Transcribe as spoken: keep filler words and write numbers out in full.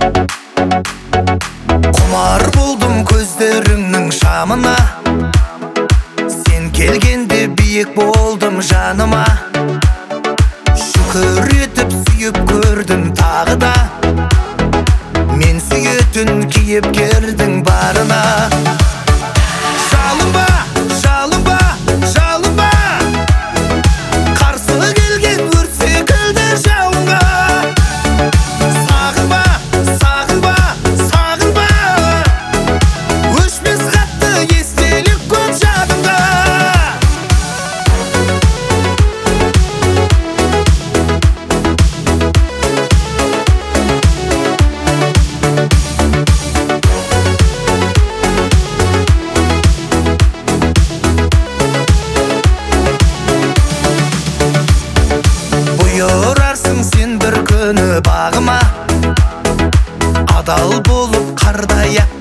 Құмар болдым көздеріңнің шамына, сен келгенде биік болдым жаныма. Шүкір етіп сүйіп көрдім тағы да, мен сүйетін кейіпкердің барына. Жалынба, жалынба, жалынба, қарсы келген өрт секілді жауынға. Сағынба, сағынба, сағынба, өшпес қатты естелік көп жадымда. Бұйырарсың сен бір күні бағыма, адал болып қардай